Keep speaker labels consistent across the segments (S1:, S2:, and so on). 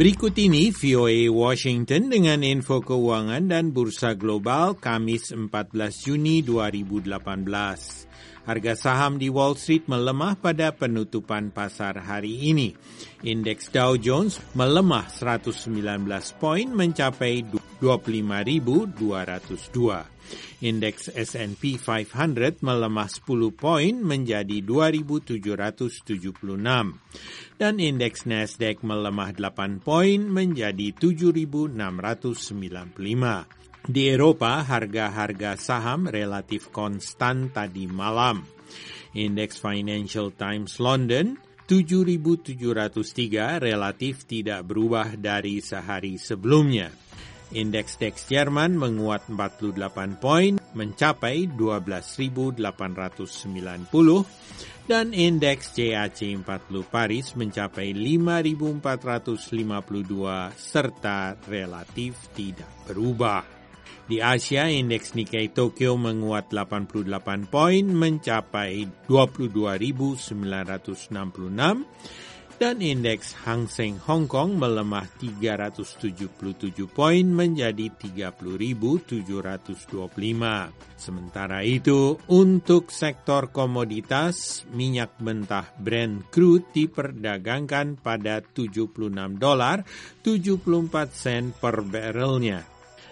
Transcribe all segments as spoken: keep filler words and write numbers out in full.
S1: Berikut ini V O A Washington dengan info keuangan dan bursa global Kamis empat belas Juni dua ribu delapan belas. Harga saham di Wall Street melemah pada penutupan pasar hari ini. Indeks Dow Jones melemah seratus sembilan belas poin mencapai dua puluh lima ribu dua ratus dua. Indeks S and P lima ratus melemah sepuluh poin menjadi dua ribu tujuh ratus tujuh puluh enam. Dan indeks Nasdaq melemah delapan poin menjadi tujuh ribu enam ratus sembilan puluh lima. Di Eropa, harga-harga saham relatif konstan tadi malam. Indeks Financial Times London tujuh ribu tujuh ratus tiga relatif tidak berubah dari sehari sebelumnya. Indeks D A X Jerman menguat empat puluh delapan poin mencapai dua belas ribu delapan ratus sembilan puluh dan indeks C A C empat puluh Paris mencapai lima ribu empat ratus lima puluh dua serta relatif tidak berubah. Di Asia, indeks Nikkei Tokyo menguat delapan puluh delapan poin mencapai dua puluh dua ribu sembilan ratus enam puluh enam dan indeks Hang Seng Hong Kong melemah tiga ratus tujuh puluh tujuh poin menjadi tiga puluh ribu tujuh ratus dua puluh lima. Sementara itu, untuk sektor komoditas, minyak mentah Brent crude diperdagangkan pada tujuh puluh enam dolar tujuh puluh empat sen per barrelnya.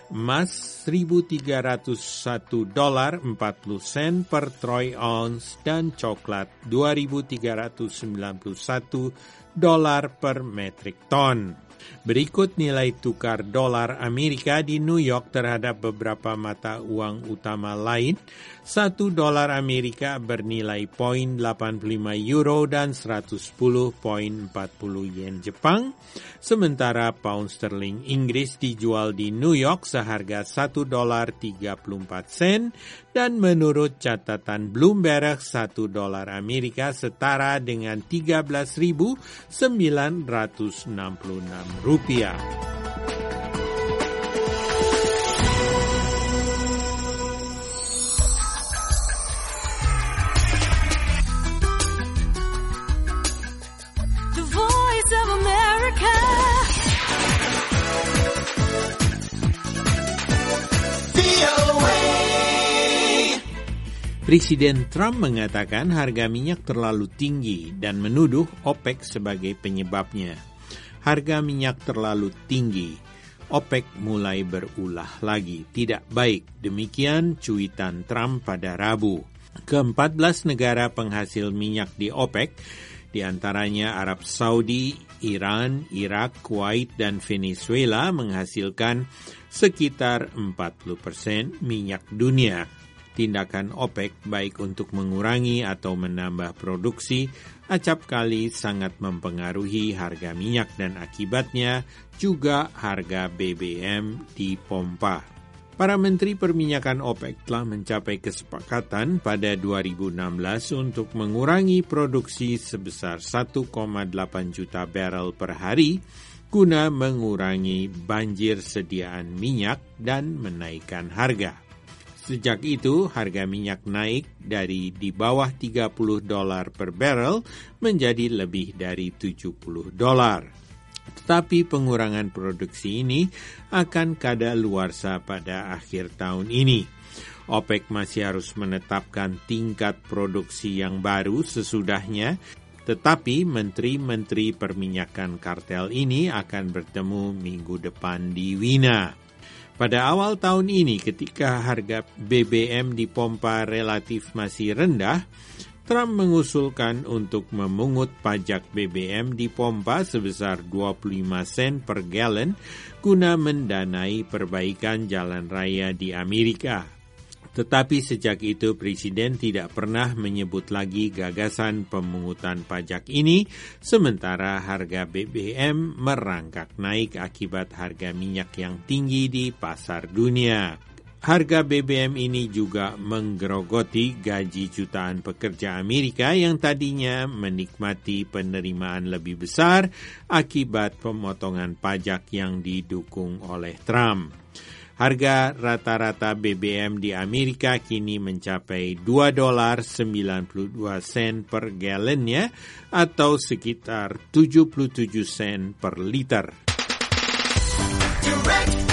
S1: Emas seribu tiga ratus satu dolar empat puluh sen per troy ounce dan coklat dua ribu tiga ratus sembilan puluh satu dolar per metrik ton. Berikut nilai tukar dolar Amerika di New York terhadap beberapa mata uang utama lain. Satu dolar Amerika bernilai nol koma delapan puluh lima euro dan seratus sepuluh koma empat puluh yen Jepang. Sementara pound sterling Inggris dijual di New York seharga satu dolar tiga puluh empat sen dan menurut catatan Bloomberg satu dolar Amerika setara dengan tiga belas ribu sembilan ratus enam puluh enam rupiah.
S2: The Voice of America.
S1: Presiden Trump mengatakan harga minyak terlalu tinggi dan menuduh OPEC sebagai penyebabnya. Harga minyak terlalu tinggi. OPEC mulai berulah lagi. Tidak baik. Demikian cuitan Trump pada Rabu. Keempat belas negara penghasil minyak di OPEC, di antaranya Arab Saudi, Iran, Irak, Kuwait, dan Venezuela menghasilkan sekitar empat puluh persen minyak dunia. Tindakan OPEC baik untuk mengurangi atau menambah produksi acap kali sangat mempengaruhi harga minyak dan akibatnya juga harga B B M di pompa. Para menteri perminyakan OPEC telah mencapai kesepakatan pada dua ribu enam belas untuk mengurangi produksi sebesar satu koma delapan juta barel per hari guna mengurangi banjir sediaan minyak dan menaikkan harga. Sejak itu, harga minyak naik dari di bawah tiga puluh dolar per barrel menjadi lebih dari tujuh puluh dolar. Tetapi pengurangan produksi ini akan kadaluarsa pada akhir tahun ini. OPEC masih harus menetapkan tingkat produksi yang baru sesudahnya, tetapi menteri-menteri perminyakan kartel ini akan bertemu minggu depan di Wina. Pada awal tahun ini ketika harga B B M di pompa relatif masih rendah, Trump mengusulkan untuk memungut pajak B B M di pompa sebesar dua puluh lima sen per gallon guna mendanai perbaikan jalan raya di Amerika. Tetapi sejak itu Presiden tidak pernah menyebut lagi gagasan pemungutan pajak ini, sementara harga B B M merangkak naik akibat harga minyak yang tinggi di pasar dunia. Harga B B M ini juga menggerogoti gaji jutaan pekerja Amerika yang tadinya menikmati penerimaan lebih besar akibat pemotongan pajak yang didukung oleh Trump. Harga rata-rata B B M di Amerika kini mencapai dua dolar sembilan puluh dua sen per gallonnya atau sekitar tujuh puluh tujuh sen per liter.
S3: Direct